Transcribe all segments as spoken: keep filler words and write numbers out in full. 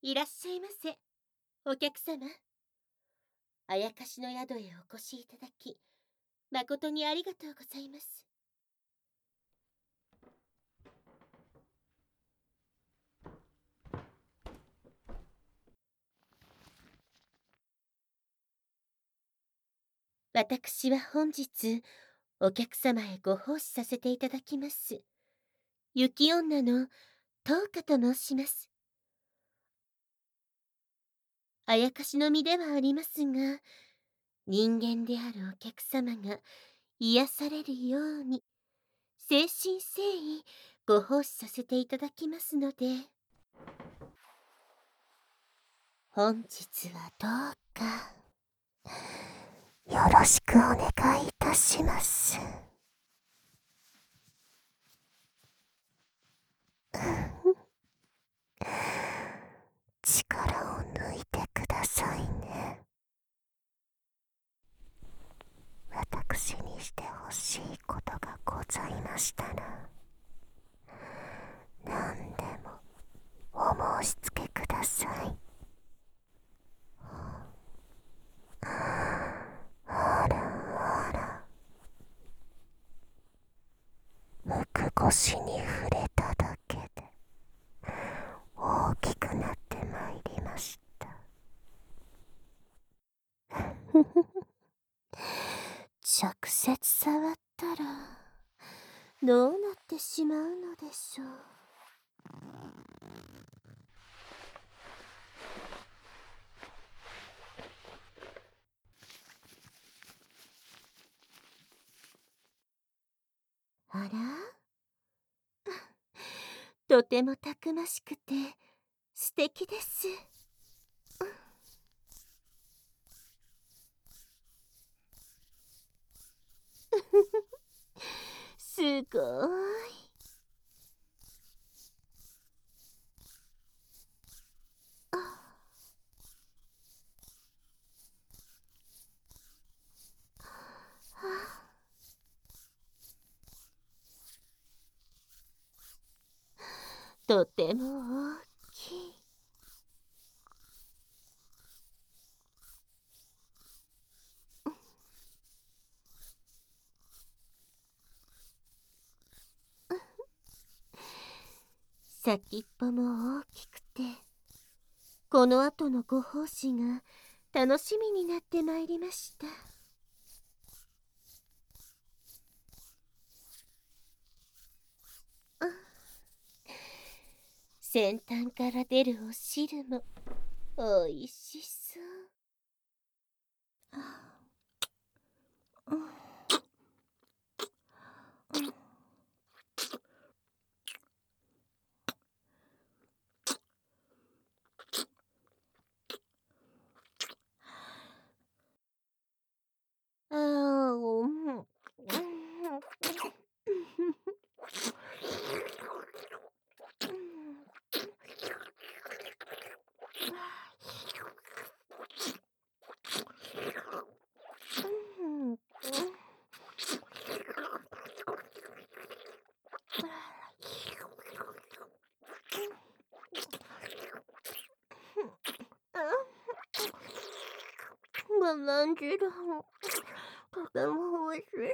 いらっしゃいませ。お客様、あやかしの宿へお越しいただき、誠にありがとうございます。私は本日、お客様へご奉仕させていただきます。雪女のトウカと申します。あやかしの身ではありますが、人間であるお客様が癒されるように、誠心誠意ご奉仕させていただきますので、本日はどうかよろしくお願いいたします。力を抜いてくださいね。私にしてほしいことがございましたら、何でもお申し付けください。あらあら、むく腰に触れただけで大きくなってまいりました。直接触ったらどうなってしまうのでしょう。あら、とてもたくましくて素敵です。すごーい。とても大きい。先っぽも大きくて、この後のご奉仕が楽しみになってまいりました。先端から出るお汁もおいしそう。ああ、うん。まなんじだ。とてもおいしいです。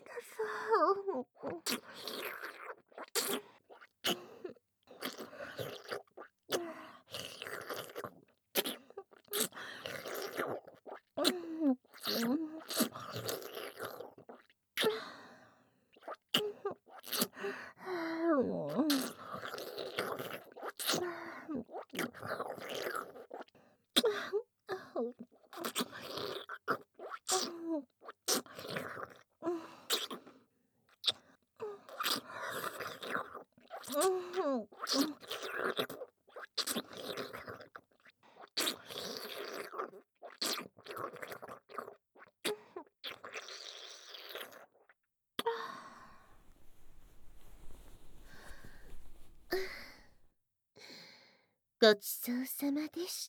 ごちそうさまでした。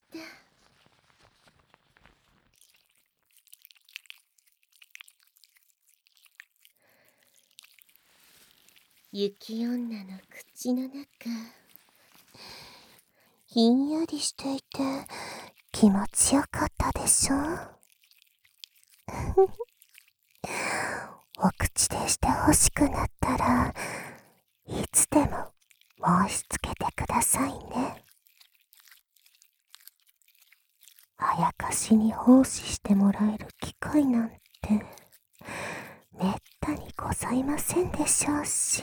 雪女の口の中、 ひんやりしていて気持ちよかったでしょお口でして欲しくなったらいつでも申し付けてくださいね。あやかしに奉仕してもらえる機会なんてめったにございませんでしょうし、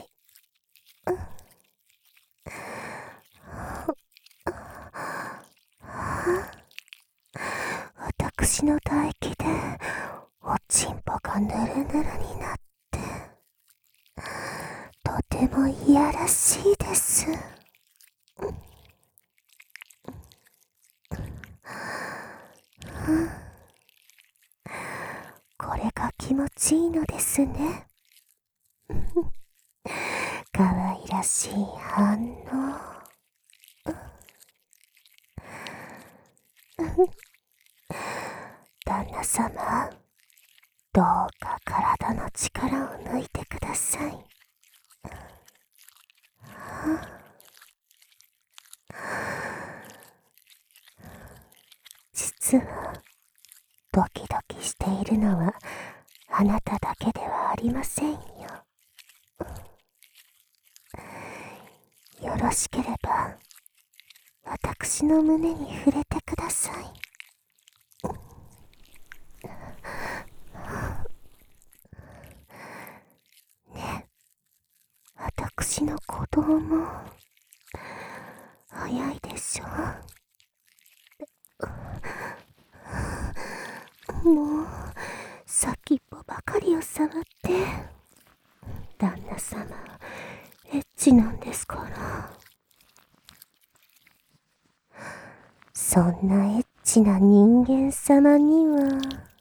私の唾液でおちんぽがぬるぬるになってとてもいやらしいです。これが気持ちいいのですね。かわいらしい反応。旦那様、どうか体の力を抜いてください。実はドキドキしているのはあなただけではありませんよ。よろしければ私の胸に触れてください。ね、私の鼓動も早いでしょ。もう先っぽばかりを触って旦那様エッチなんですから。そんなエッチな人間様には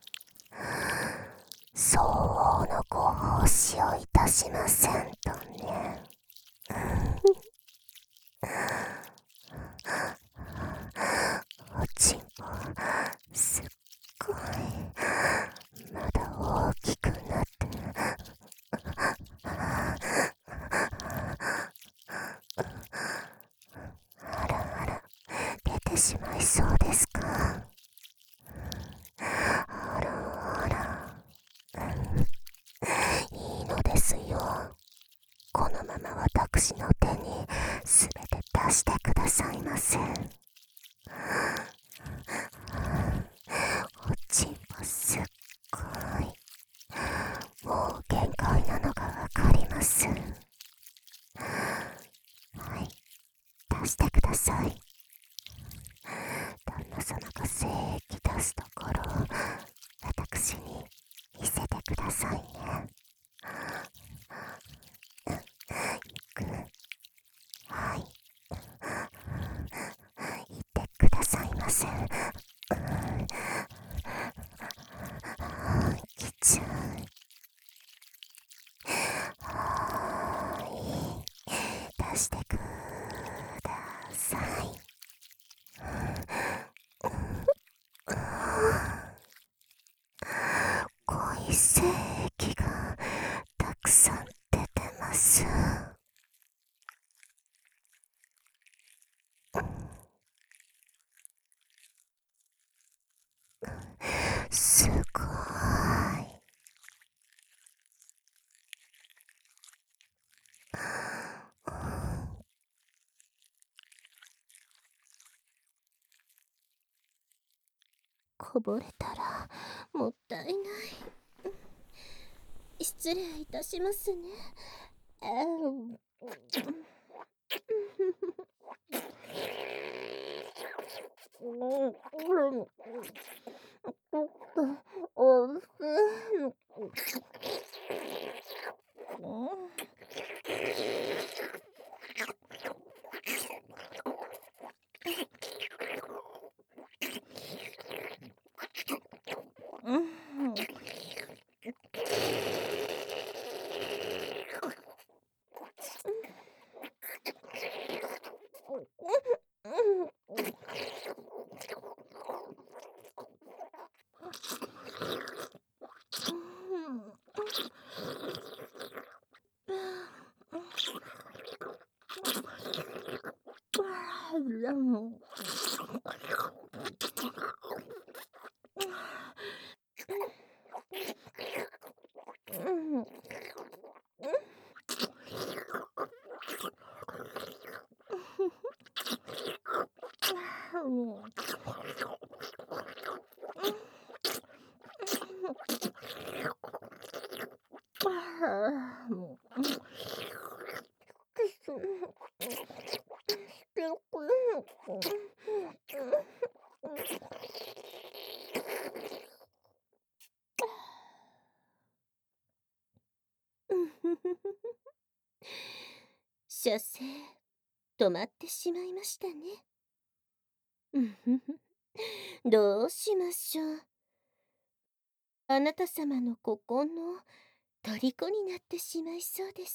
相応のご奉仕をいたしませんとね。おちんぽすっごいまだ大きくなってあらあら出てしまいそうですか。あらあら、いいのですよ。このまま私の手にすべて出してくださいませ。おちんぽすっごいもう限界なのがわかります。はい、出してください。旦那様が精液出すところを私に見せてくださいね。いく、はい、言ってくださいませ。きちゃん、はーい、出してください。濃い精液がたくさん出てます。すごい。こぼれたらもったいない。失礼いたしますね。 射精、止まってしまいましたね。うんふふ。どうしましょう。あなた様の股間の虜になってしまいそうです。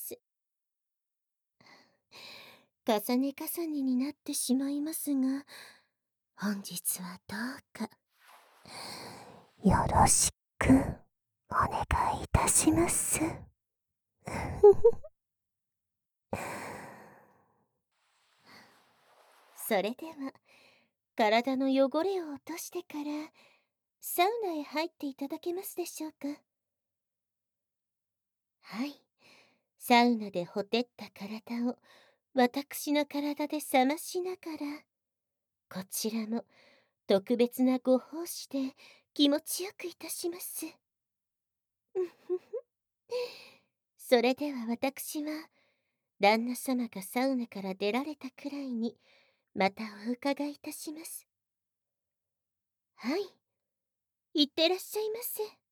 重ね重ねになってしまいますが、本日はどうかよろしくお願いいたします。それでは、体の汚れを落としてから、サウナへ入っていただけますでしょうか。はい。サウナでほてった体を私の体で冷ましながら、こちらも特別なご奉仕で気持ちよくいたします。うんふふ。それでは私は、旦那様がサウナから出られたくらいに、またお伺いいたします。はい。いってらっしゃいませ。